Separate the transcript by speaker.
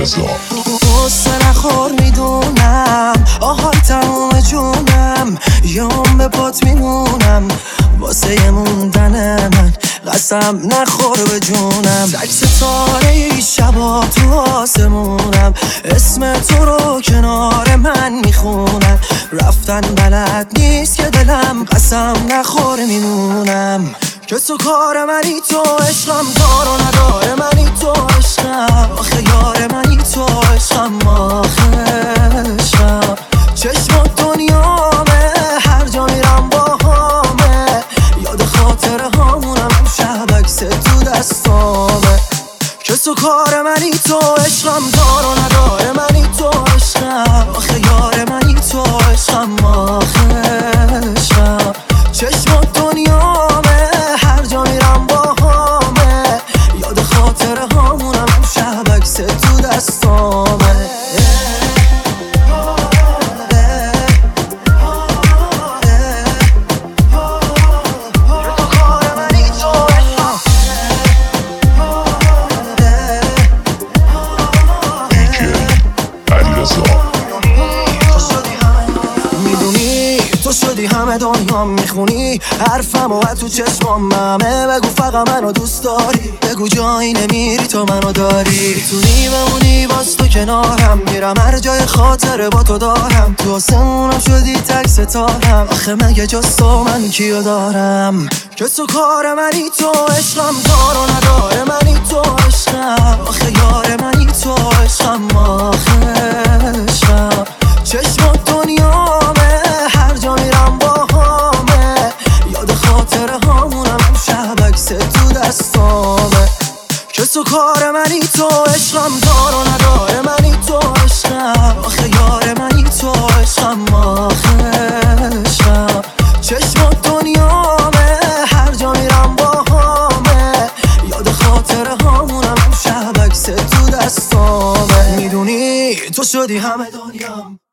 Speaker 1: غصه نخور میدونم، آهای تموم جونم، یوم به پات میمونم واسه موندن من، قسم نخور به جونم. تک ستاره ای شبا تو آسمونم، اسم تو رو کنار من میخونم، رفتن بلد نیست که دلم، قسم نخور میمونم که تو کار منی، تو عشقم دار و نداره منی، تو عشقم آخه یار منی، تو عشقم آخه عشقم. چشمات دنیامه، هر جا میرم با همه، یاد خاطره هامونم، شب عکس تو دستامه که تو کار منی، تو عشقم دار و نداره منی، تو عشقم آخه یار منی، تو عشقم آخه عشقم. چشمات دنیامه، هر جا میرم با همه، یاد خاطره هامونم، شب عکس تو دستامه. تو شدی همه دنیا میخونی حرفم و تو چشمام همه، بگو فقط منو دوست داری، بگو جایی نمیری تو منو داری، میتونی بمونی باز تو کنارم، میرم هر جای خاطره با تو دارم، تو آسمونم شدی تک ستارم، آخه مگه جز تو من کیو دارم که تو کار منی، تو عشقم دار و نداره منی، تو عشقم آخه یار منی، تو عشقم آخه عشقم. چشمات دنیامه، هر جا میرم با همه، یاد خاطره هامونم، شب عکس تو دستامه که تو کار منی، تو عشقم دار و نداره منی، تو عشقم آخه یار منی، تو عشقم آخه عشقم. چشمات دنیامه، هر جا میرم با همه، یاد خاطره هامونم، شب عکس تو دستامه. میدونی تو شدی همه دنیام.